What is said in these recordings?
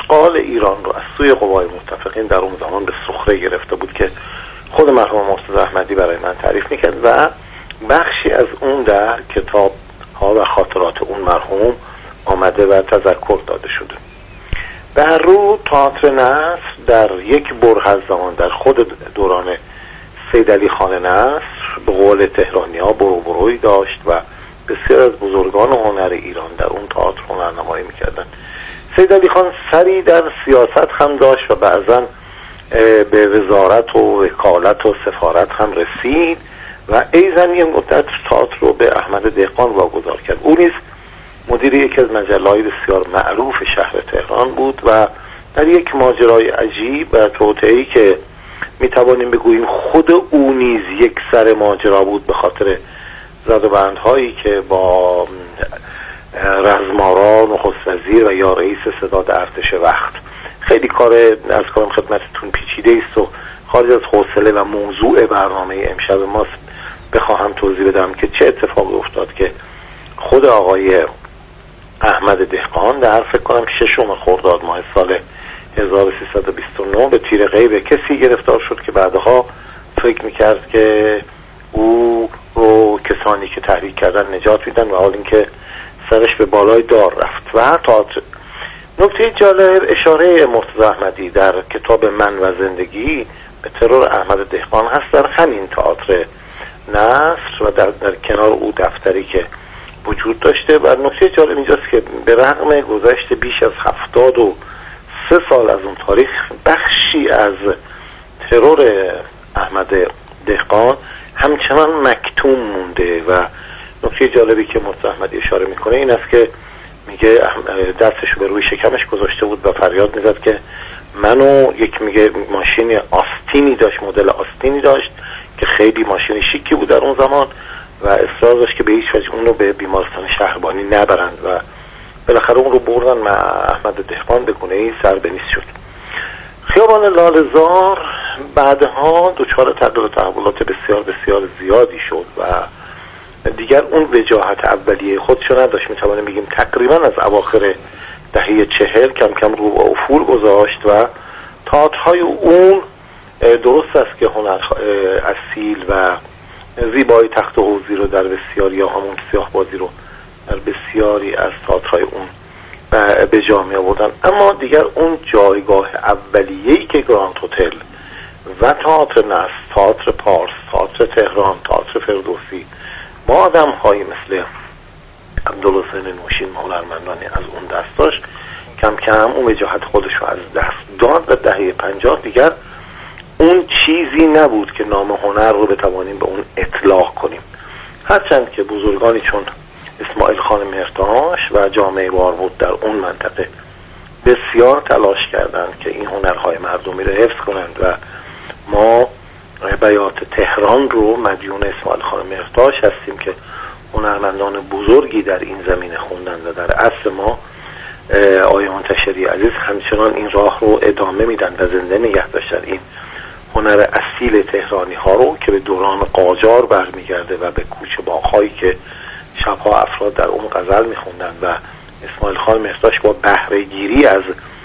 اشغال ایران رو از سوی قوای متفقین در اون زمان به سخره گرفته بود که خود مرحوم مرتضی احمدی برای من تعریف میکرد و بخشی از اون در کتاب ها و خاطرات اون مرحوم آمده و تذکر داده شده. در رو تئاتر نصر در یک بره از زمان در خود دوران سید علی خان نصر به قول تهرانی‌ها بروبروی داشت و بسیار از بزرگان هنر ایران در اون تئاتر هنرنمایی میکردن. سید علی خان سری در سیاست هم داشت و بعضا به وزارت و وکالت و سفارت هم رسید و ایضا یه مدت تئاتر رو به احمد دهقان واگذار کرد. او نیز مدیر یکی از مجله‌های بسیار معروف شهر تهران بود و در یک ماجرای عجیب و توطئه‌ای که میتوانیم بگوییم خود او نیز یک سر ماجرا بود به خاطر زد و بندهایی که با رزمارا نخست وزیر و یا رئیس ستاد ارتش وقت، خیلی کار از کارم خدمتتون پیچیده است و خارج از حوصله و موضوع برنامه امشب ماست بخواهم توضیح بدم که چه اتفاقی افتاد که خود آقای احمد دهقان در فکر کنم 6 خرداد ماه سال 1329 به تیر غیب کسی گرفتار شد که بعدها فکر میکرد که او رو کسانی که تحریک کردن نجات میدن و حال اینکه سرش به بالای دار رفت. و تئاتر نکته جالب اشاره مرتضی احمدی در کتاب من و زندگی به ترور احمد دهقان هست در همین تئاتر نصر و در کنار او دفتری که وجود داشته. و نکته جالب اینجاست که به رغم گذشت بیش از 73 سال از اون تاریخ بخشی از ترور احمد دهقان همچنان مکتوم مونده و نکته جالبی که مرتضی احمدی اشاره میکنه این است که میگه دستش به روی شکمش گذاشته بود و فریاد میزد که منو یک میگه ماشین آستینی داشت، مدل آستینی داشت که خیلی ماشین شیکی بود در اون زمان و اصرار داشت که به هیچ وجه اون رو به بیمارستان شهربانی نبرند و بالاخره اون رو بردن و احمد دهقان به گونه‌ای سر به نیست شد. خیابان لاله‌زار بعدها دچار تغییر و تحولات بسیار بسیار زیادی شد و دیگر اون وجاهت اولیه خودشو نداشت. میتوانیم بگیم تقریبا از اواخر دهه 40 کم کم رو به افول گذاشت و تئاترهای اون درست است که هنر اصیل و زیبایی تخت و حوضی رو در بسیاری یا همون سیاه بازی رو در بسیاری از تئاترهای اون به جا می آوردن، اما دیگر اون جایگاه اولیه‌ای که گراند هتل و تئاتر نصر، تئاتر پارس، تئاتر تهران، تئاتر فردوسی با آدم‌هایی مثل عبدالحسین نوشین هنرمندانی از اون دست داشت کم کم اون وجاهت خودش رو از دست داد و دهه 50 دیگر اون چیزی نبود که نام هنر رو بتوانیم به اون اطلاق کنیم. هرچند که بزرگانی چون اسماعیل خان مهرتاش و جامعه واربود در اون منطقه بسیار تلاش کردند که این هنرهای مردمی رو حفظ کنند و ما بیات تهران رو مدیون اسماعیل خان مهرتاش هستیم که هنرمندان بزرگی در این زمینه خوندند و در اصل ما آقای منتشری عزیز همچنان این راه رو ادامه میدن و زنده نگه داشتن این هنر اصیل تهرانی ها رو که به دوران قاجار برمیگرده و به کوچه باغ‌هایی که شبها افراد در اون غزل میخوندن و اسماعیل خان مهرتاش با بهره گیری از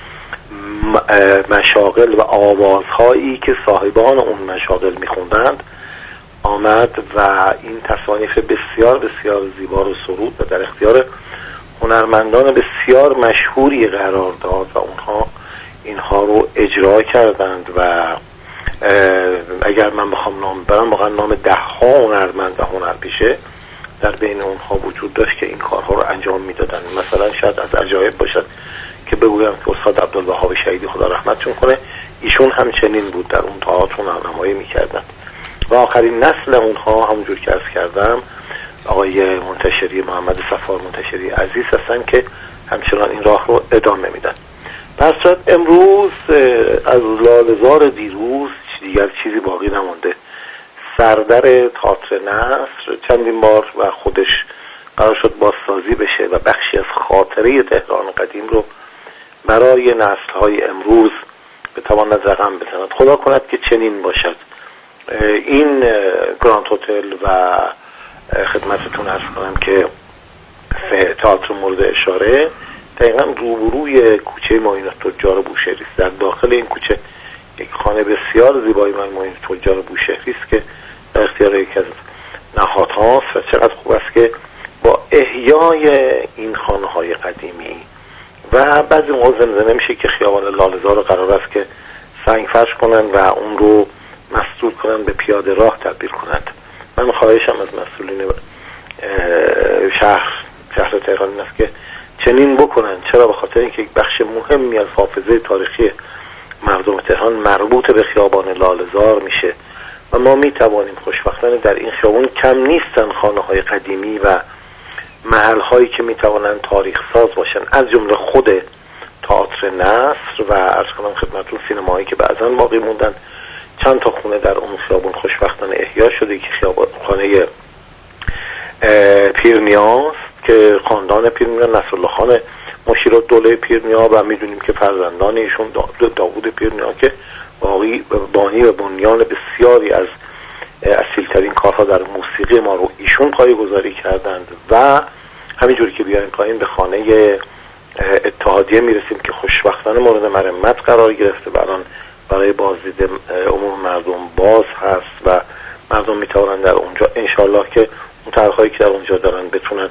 مشاغل و آوازهایی که صاحبان اون مشاغل میخوندند آمد و این تصانیف بسیار بسیار زیبا رو سرود و در اختیار هنرمندان بسیار مشهوری قرار داد و اونها اینها رو اجرا کردند و اگر من بخوام نام برم واقعا نام 10 هنرمند و هنرپیشه در بین اونها وجود داشت که این کارها رو انجام میدادن. مثلا شاید از عجایب باشد که بگویم که استاد عبدالوهاب شهیدی خدا رحمتشون کنه ایشون همچنین بود، در اون تئاتر هنرنمایی میکردند و آخرین نسل اونها همونجور که عرض کردم آقای منتشری محمد صفار منتشری عزیز هستن که همچنان این راه رو ادامه میدن. پس امروز از لاله‌زار دیروز دیگر چیزی باقی نمونده. سردر تئاتر نصر چندین بار و خودش قرار شد بازسازی بشه و بخشی از خاطره تهران قدیم رو برای نسل‌های امروز بتواند رقم بزند. خدا کند که چنین باشد. این گراند هتل و خدمتتون عرض کنم که تئاتر مورد اشاره دقیقا روبروی کوچه معین تجار بوشهری است. در داخل این کوچه یک خانه بسیار زیبای معین تجار بوشهری است که در اختیار یکی از نهادهاست و چقدر خوب است که با احیای این خانه‌های قدیمی و بعضی موقع زمزمه میشه که خیابان لاله‌زار رو قرار است که سنگ فرش کنن و اون رو مسدود کنن، به پیاده راه تبدیل کنند. من خواهشم از مسئولین شهر تهران این است که چنین بکنن. چرا؟ به خاطر اینکه یک بخش مهمی از حافظه تاریخی مردم تهران مربوط به خیابان لاله‌زار میشه و ما میتوانیم خوشبختانه در این خیابان کم نیستن خانه‌های قدیمی و محل‌هایی که میتوانند تاریخ ساز باشن، از جمله خود تئاتر نصر و عرض کنم خدمتتون سینماهایی که بعضا باقی موندن. چند تا خونه در اون خیابان خوشبختانه احیا شده که خانه پیرنیاست که خاندان پیرنیا، نصرالله خان مشیرالدوله پیرنیا و میدونیم که فرزندان ایشون داوود پیرنیا که بانی و بنیان بسیاری از اصیلترین کارها در موسیقی ما رو ایشون پایه‌گذاری کردند. و همینجوری که بیایم پایین به خانه اتحادیه میرسیم که خوشبختانه مورد مرمت قرار گرفته و الان برای بازدید عموم مردم باز هست و مردم میتونن در اونجا انشالله که اون طرح‌هایی که در اونجا دارن بتونن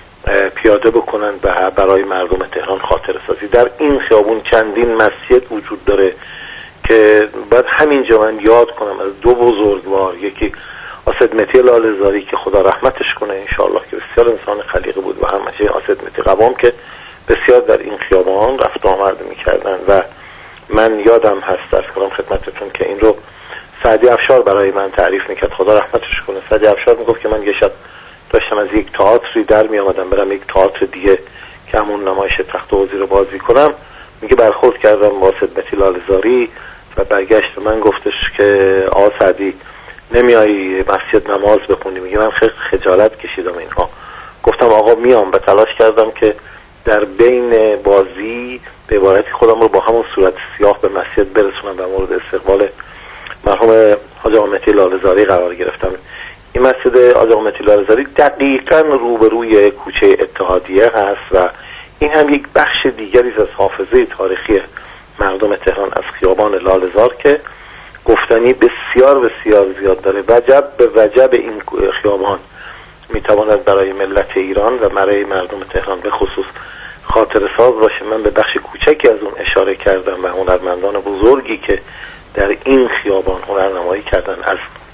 پیاده بکنن و برای مردم تهران خاطره سازی. در این خیابون چندین مسجد وجود داره که بعد همینجا من یاد کنم از دو بزرگوار، یکی آسد متی لاله‌زاری که خدا رحمتش کنه انشالله که بسیار انسان خلیقی بود و همچنین آسد متی قوام که بسیار در این خیابان رفت و آمد میکردن و من یادم هست از کلام خدمتتون که این رو سعدی افشار برای من تعریف میکرد، خدا رحمتش کنه. سعدی افشار میگفت که من یه شب داشتم از یک تئاتری در میامدم برم یک تئاتر دیگه که همون نمایش تخت وزیر رو بازی کنم، میگه برخورد کردم با خدمتی لاله‌زاری و برگشت من گفتش که آقا سعدی نمیایی مسجد نماز بخونی؟ میگه من خیلی خجالت کشیدم اینها. گفتم آقا میام، به تلاش کردم که در بین بازی به عبارتی خودم رو با همون صورت سیاه به مسجد برسونم و مورد استقبال مرحوم حاج آقا مهدی لاله‌زاری قرار گرفتم. این مسجد حاج آقا مهدی لاله‌زاری دقیقاً روبروی کوچه اتحادیه هست و این هم یک بخش دیگری از حافظه تاریخی مردم تهران از خیابان لاله‌زار که گفتنی بسیار بسیار زیاد داره. وجب به وجب این خیابان میتواند برای ملت ایران و برای مردم تهران به خصوص خاطره ساز باشه. من به بخش کوچکی از اون اشاره کردم و هنرمندان بزرگی که در این خیابان هنرنمایی کردن، از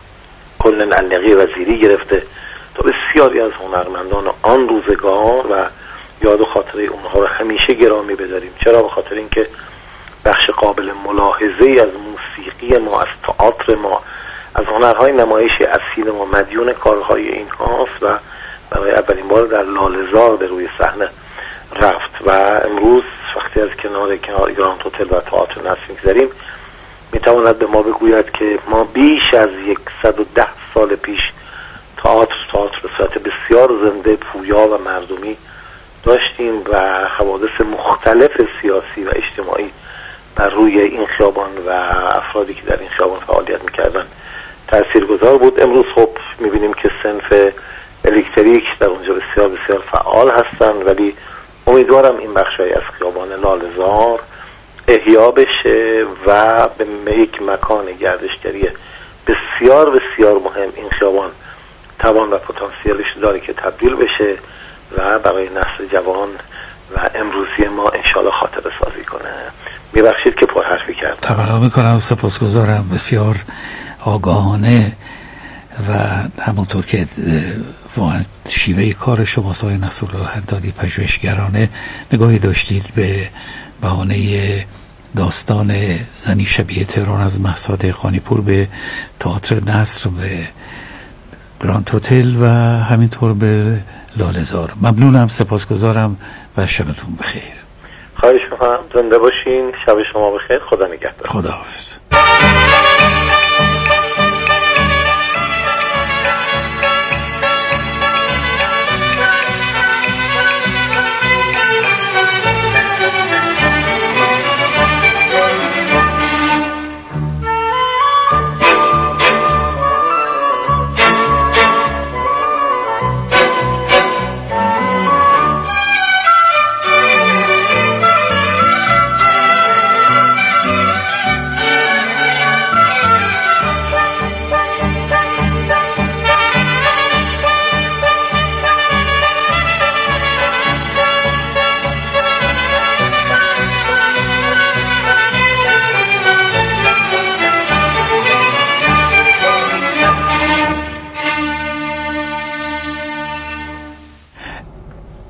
کل علقی وزیری گرفته تا بسیاری از هنرمندان آن روزگار و یاد و خاطره اونها رو همیشه گرامی بداریم. چرا؟ به خاطر اینکه بخش قابل ملاحظه‌ای از موسیقی ما، از تئاتر ما، از هنرهای نمایشی اصیل ما مدیون کارهای این هاست و برای اولین بار در لاله‌زار به روی صحنه رفت و امروز وقتی از کنار گراند هتل و تئاتر نصر می‌گذریم میتواند به ما بگوید که ما بیش از 110 سال پیش تئاتر به صورت بسیار زنده، پویا و مردمی داشتیم و حوادث مختلف سیاسی و اجتماعی بر روی این خیابان و افرادی که در این خیابان فعالیت میکردن تاثیرگذار بود. امروز خب میبینیم که صنف الکتریک در اونجا بسیار بسیار فعال هستن، ولی امیدوارم این بخشی از خیابان لاله‌زار احیا بشه و به یک مکان گردشگری بسیار بسیار مهم این خیابان توان و پتانسیلش داره که تبدیل بشه و برای نسل جوان و امروزی ما انشالله خاطره سازی کنه. میبخشید که پرحرفی کردم. تبرا میکنم، سپاسگزارم. بسیار آگاهانه و همونطور که واقعا شیوه کار شما آقای نصرالله حدادی پژوهشگرانه نگاهی داشتید به بهانه داستان زنی شبیه تهران از مهسا دهقانی‌پور به تئاتر نصر، به گراند هتل و همینطور به لاله‌زار. ممنونم، سپاسگزارم و شبتون بخیر. خواهش می‌کنم، زنده باشین. شب شما بخیر. خدا نگهدار. خداحافظ.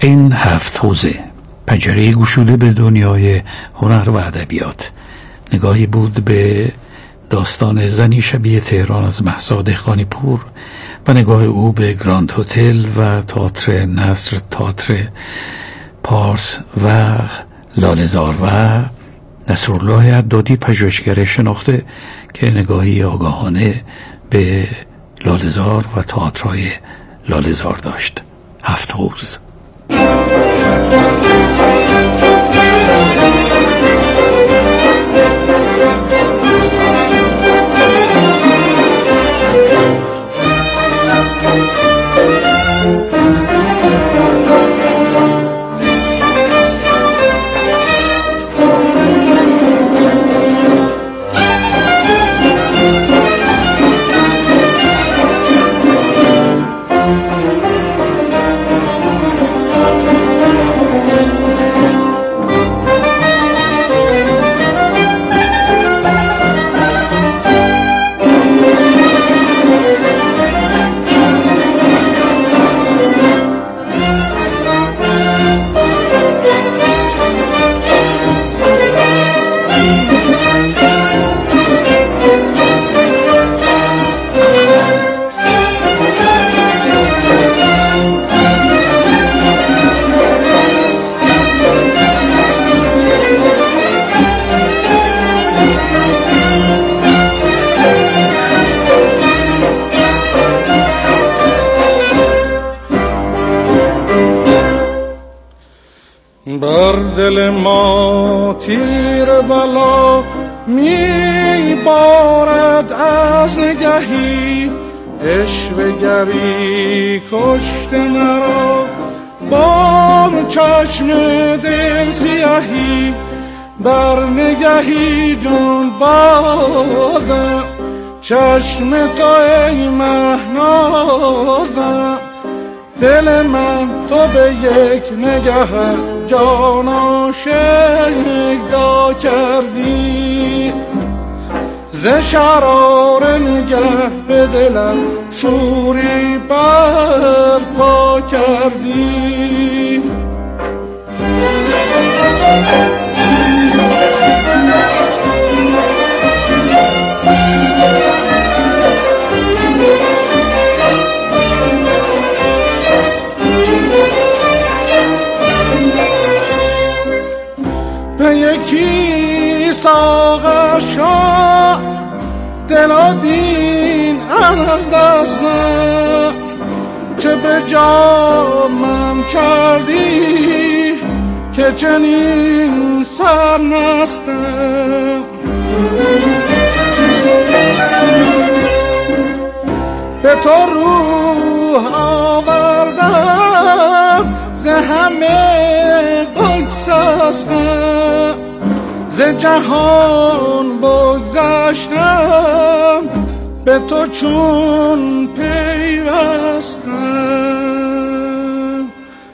این 7 حوزه پنجره گشوده به دنیای هنر و ادبیات، نگاهی بود به داستان زنی شبیه تهران از مهسا دهقانی پور و نگاه او به گراند هتل و تئاتر نصر، تئاتر پارس و لاله‌زار و نصرالله حدادی پژوهشگر شناخته که نگاهی آگاهانه به لاله‌زار و تئاترهای لاله‌زار داشت. 7 حوز. دل ما تیر بلا می بارد از نگهی، عشوه گری کشت مرا با چشم دل سیاهی، بر نگهی جان بازم چشم تو ای مهنازم، دل من تو به یک نگه جان آشکار کردی، ز شرار نگه به دلم شوری برپا کردی. به یکی ساغر شاه دل و دین از دستم، چه به جامم کردی که چنین سرمستم، به تو روح آوردم ز همه بگسستم، ز جهان بگذشتم به تو چون پیوستم.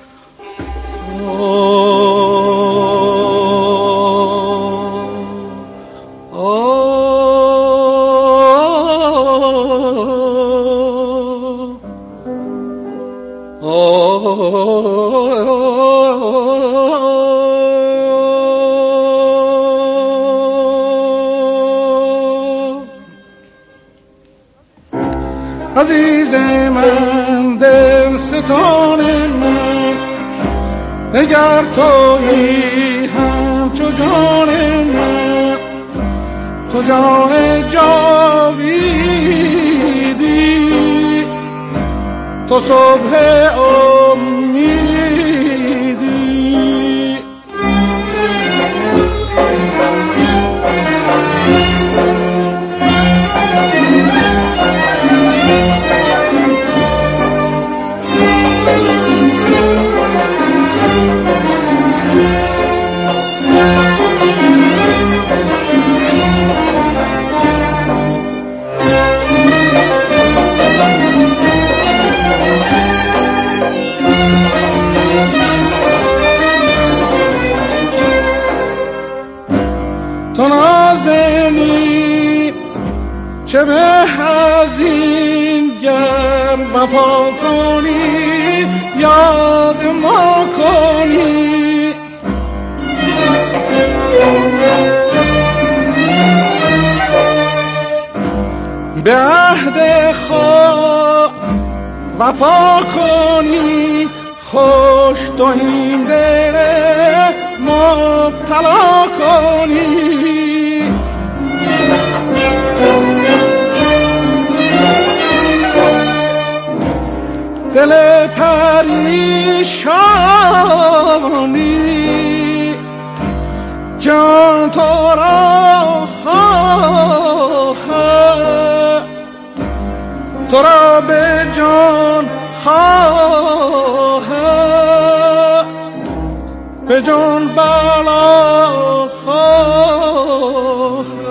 عزیز من، دل ستان من، نگر تویی همچو جان من، تو جان جاویدی، تو صبح امیدی. تو نازنی چه به از این گر وفا کنی، یاد ما کنی. به عهد خود وفا کنی، خوش تو این دل مبتلا کنی. دل پریشانی جان تو را خواهد، تو را به جان خواهد، به جان بلا خواهد.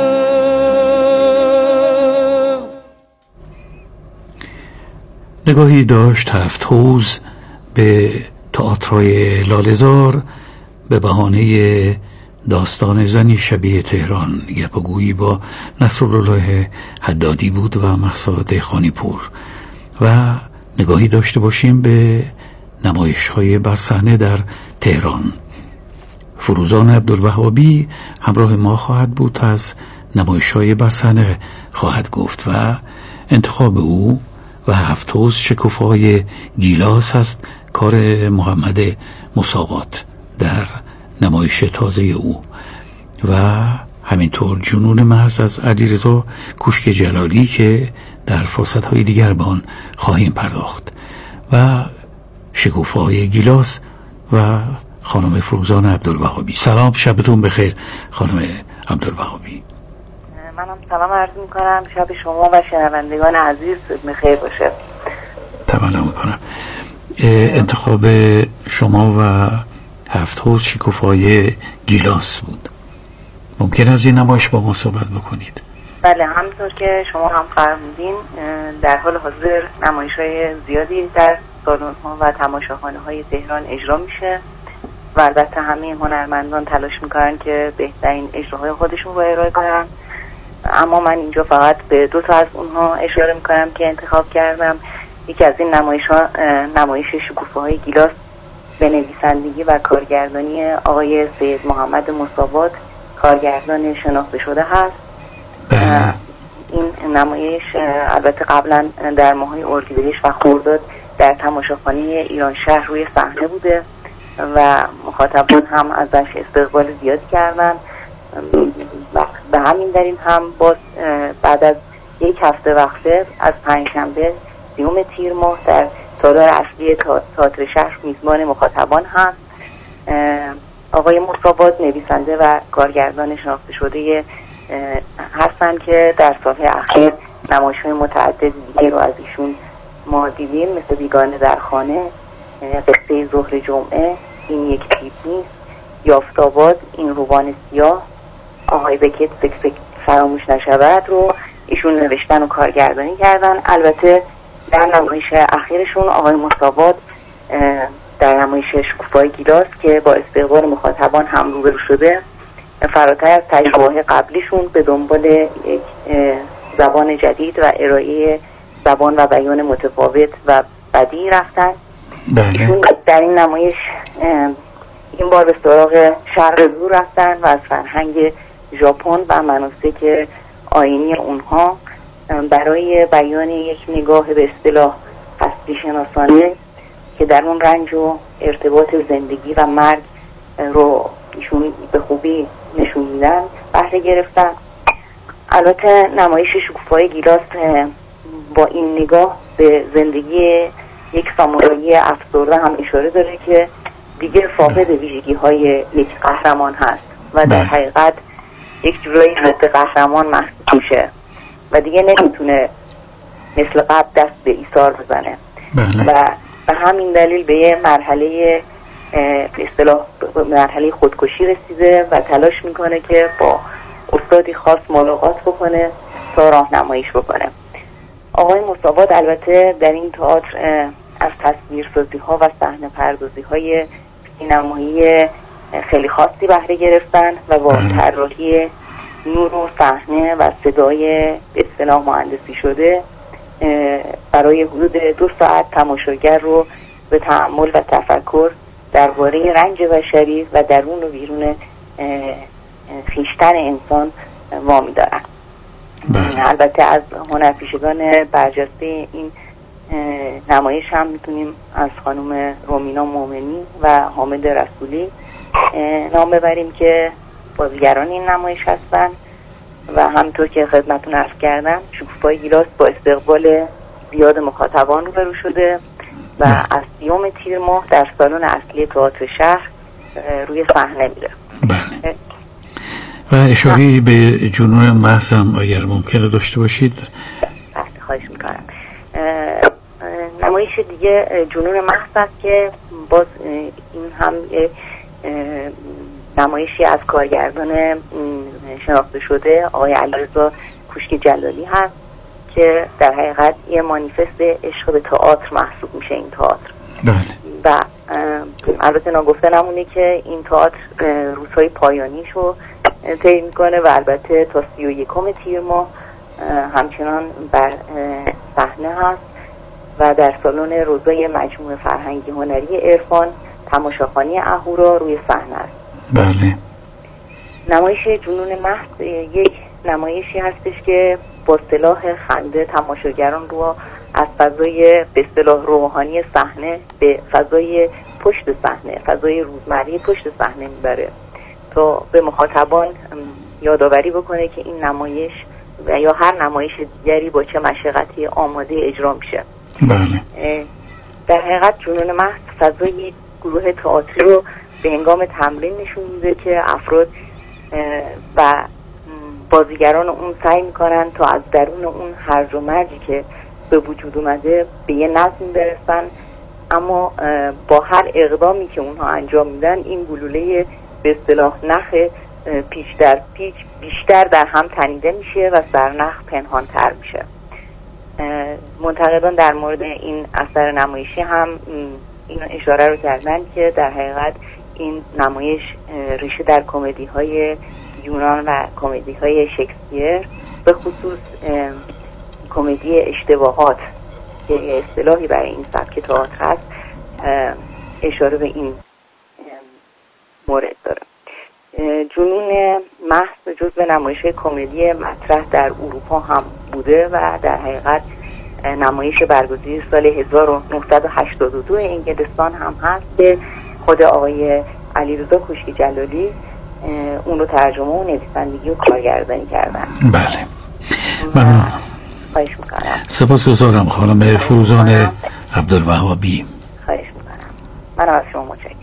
نگاهی داشت هفت‌حوز به تئاترای لاله‌زار به بهانه داستان زنی شبیه تهران گپ‌وگویی با نصرالله حدادی بود و مهسا دهقانی پور، و نگاهی داشته باشیم به نمایش‌های بر صحنه در تهران. فروزان عبدالوهابی همراه ما خواهد بود، از نمایش‌های بر صحنه خواهد گفت و انتخاب او و هفت‌حوز شکوفه‌های گیلاس است، کار محمد مصابات در نمایش تازه او، و همینطور جنون محض از علیرضا کوشک جلالی که در فرصت‌های دیگر به آن خواهیم پرداخت، و شکوفه‌های گیلاس و خانم فروزان عبدالوهابی. سلام، شبتون بخیر خانم عبدالوهابی. منم سلام عرض میکنم، شب شما و شنوندگان عزیز بخیر باشه. تمنا میکنم. انتخاب شما و هفت‌حوز شکوفه‌های گیلاس بود. ممکن از این نمایش با ما صحبت بکنید؟ بله، همونطور که شما هم فرمودین در حال حاضر نمایش‌های زیادی در سالن‌ها و تماشاخانه‌های تهران اجرا میشه و البته همه هنرمندان تلاش میکنن که بهترین اجراهای خودشون رو ارائه کنن، اما من اینجا فقط به 2 تا از اونها اشاره میکنم که انتخاب کردم. یکی از این نمایش شکوفه‌های گیلاس به نویسندگی و کارگردانی آقای سید محمد مصابات، کارگردان شناخته شده هست. این نمایش البته قبلا در ماه‌های اردیبهشت و خرداد در تماشاخانه ایران شهر روی صحنه بوده و مخاطبان هم ازش استقبال زیاد کردن. به همین دلیل هم باز بعد از 1 هفته وقفه از پنجشنبه 30 تیر ماه در تالار اصلی تئاتر شهر میزبان مخاطبان هست. آقای مصابات نویسنده و کارگردان شناخته شده هستن که در سالهای اخیر نمایش‌های متعدد دیگه رو از ایشون ما دیدیم، مثل بیگانه در خانه، قصه ظهر جمعه، این یک تیپ نیست، یافت‌آباد، این روبان سیاه، آقای بکت سکسک فراموش نشود رو ایشون نوشتن و کارگردانی کردن. البته در نمایش اخیرشون آقای مصابات در نمایش شکوفه‌های گیلاس که با استقبال مخاطبان هم روبرو شده، فراتر از تجربه‌های قبلیشون به دنبال یک زبان جدید و ارائه زبان و بیان متفاوت و بدیع رفتن. ایشون در این نمایش این بار به سراغ شرق دور رفتن و از فرهنگ ژاپن و مناسک آیینی اونها برای بیان یک نگاه به اصطلاح هستی شناسانه که در اون رنج و ارتباط زندگی و مرگ رو ایشون به خوبی نشون میدن بهره گرفتن. البته نمایش شکوفه‌های گیلاس با این نگاه به زندگی یک سامورایی افسرده هم اشاره داره که دیگه فاقد ویژگی‌های یک قهرمان هست و در حقیقت یک جورایی ضد قهرمان محسوب میشه و دیگه نمیتونه مثل قبل دست به ایثار بزنه و به همین دلیل به یه مرحله به اصطلاح مرحله خودکشی رسیده و تلاش میکنه که با استادی خاص ملاقات بکنه تا راهنماییش بکنه. آقای مصابات البته در این تئاتر از تصویرسازی ها و صحنه پردازی های سینمایی خیلی خاصی بهره گرفتن و با طراحی نور و صحنه و صدای به اصطلاح مهندسی شده برای حدود 2 ساعت تماشاگر رو به تأمل و تفکر درباره رنج بشری و درون و بیرون خویشتن انسان وامی دارن. البته از هنرپیشگان برجسته این نمایش هم میتونیم از خانم رومینا مومنی و حامد رسولی نام ببریم که بازیگران این نمایش هستن و همونطور که خدمتتون عرض کردم شکوفای گیلاس با استقبال زیاد مخاطبان روبرو شده و از 30 تیر ماه در سالن اصلی تئاتر شهر روی صحنه میره. بله. و اشاره به جنون محض هم اگر ممکنه داشته باشید. بله خواهش میکنم. نمایش دیگه جنون محض است که باز این هم نمایشی از کارگردان شناخته شده آقای علیرضا کوشکی جلالی هست که در حقیقت یه مانیفست عشق به تئاتر محسوب میشه این تئاتر. بله. و البته ناگفته نمونه که این تئاتر روزهای پایانیشو طی میکنه و البته تا 31 تیر ماه همچنان بر صحنه هست و در سالن روزای مجموعه فرهنگی هنری عرفان تماشاخانه اهورا روی صحنه است. بله. نمایش جنون محض یک نمایشی هستش که با اصطلاح خنده تماشاگران رو از فضای به اصطلاح روحانی صحنه به فضای پشت صحنه، فضای روزمره پشت صحنه میبره تا به مخاطبان یادآوری بکنه که این نمایش و یا هر نمایش دیگری با چه مشقتی آماده اجرا میشه. بله. در حقیقت جنون محض فضای گروه تئاتری رو به هنگام تمرین نشون میده که افراد و بازیگران اون سعی میکنن تا از درون اون هرج و مرجی که به وجود اومده به یه نظم برسن، اما با هر اقدامی که اونها انجام میدن این گلوله به اصطلاح نخ پیچ در پیچ بیشتر در هم تنیده میشه و سرنخ پنهان تر میشه. منتقدان در مورد این اثر نمایشی هم این اشاره رو کردن که در حقیقت این نمایش ریشه در کمدی های یونان و کمدی های شکسپیر، به خصوص کمدی اشتباهات که اصطلاحی برای این سبک تئاتر هست اشاره به این مورد داره. جنون محض جزو نمایش کمدی مطرح در اروپا هم بوده و در حقیقت نمایش برگزیده سال 1982 انگلستان هم هست که خود آقای علیرضا کوشکی جلالی اون رو ترجمه و نویسندگی و کارگردانی کردن. بله. ممنون. خواهش میکنم. سپاسگزارم خانم فروزان عبدالوهابی. خواهش میکنم. من از شما متشکرم.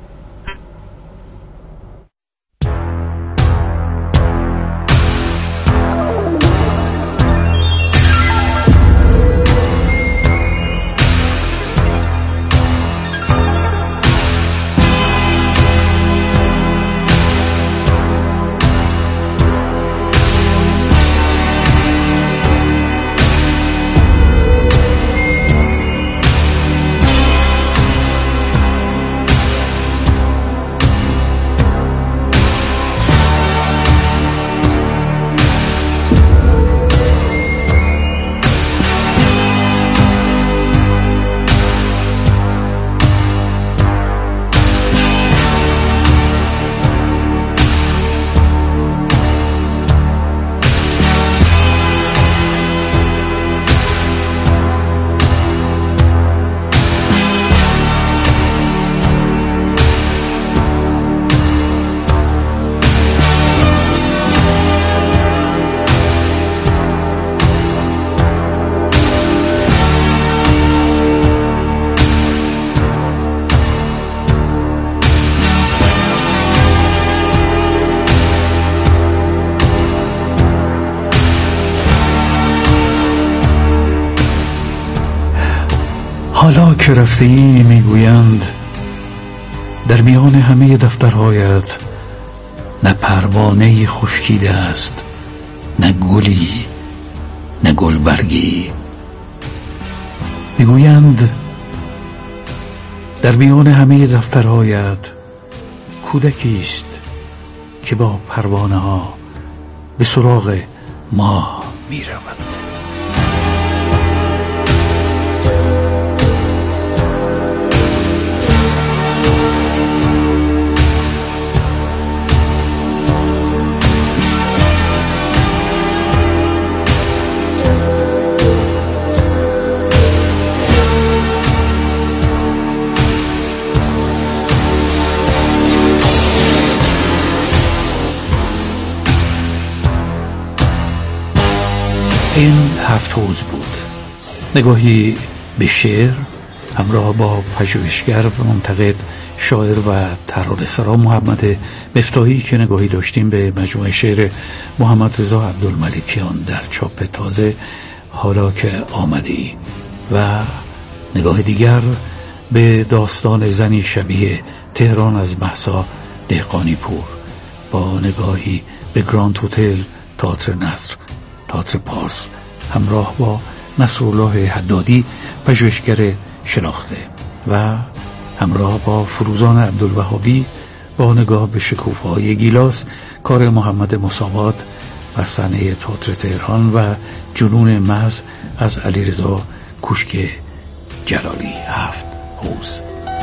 حالا که رفتی میگویند در میان همه دفترهایت نه پروانه‌ای خشکیده است، نه گلی، نه گلبرگی. میگویند در میان همه دفترهایت کودکی است که با پروانه ها به سراغ ماه میرود. این 7 حوض بود. نگاهی به شعر همراه با پژوهشگر و منتقد شاعر و ترانه‌سرا محمد مفتاحی که نگاهی داشتیم به مجموعه شعر محمد رضا عبدالملکیان در چاپ تازه حالا که آمدی، و نگاه دیگر به داستان زنی شبیه تهران از مهسا دهقانی پور با نگاهی به گراند هتل، تئاتر نصر، تئاتر پارس همراه با نصرالله حدادی پژوهشگر شناخته، و همراه با فروزان عبدالوهابی با نگاه به شکوفه‌های گیلاس، کار محمد مساوات بر صحنه تئاتر تهران و جنون محض از علیرضا کوشک جلالی. 7 حوض.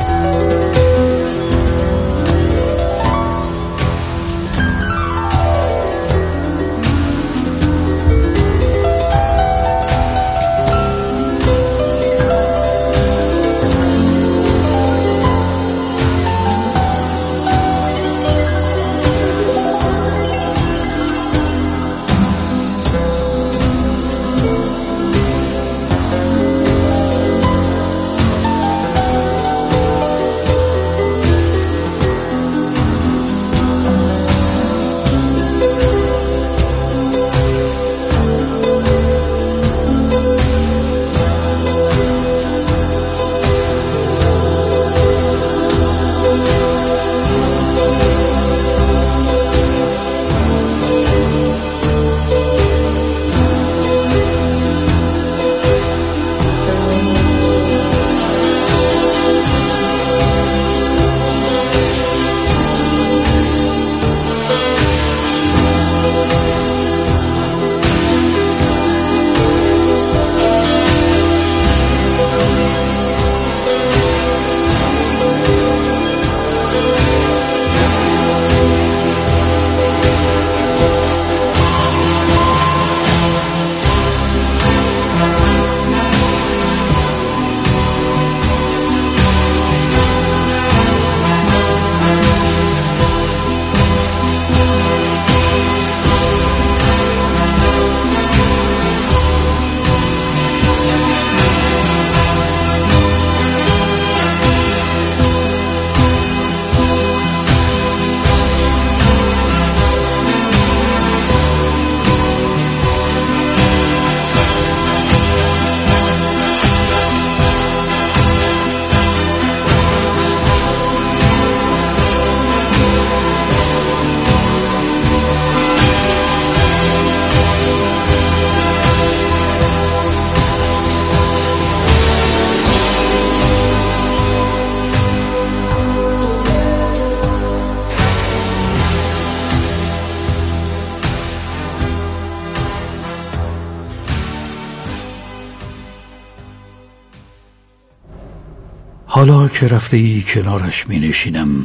حالا که رفته ای کنارش می نشینم،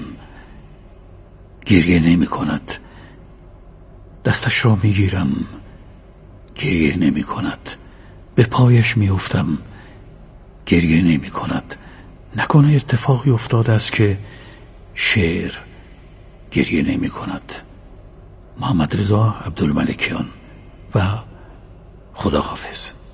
گریه نمی کند. دستش را می گیرم، گریه نمی کند. به پایش می افتم، گریه نمی کند. نکنه اتفاقی افتاده است که شعر گریه نمی کند. محمد رضا عبدالملکیان. و خداحافظ.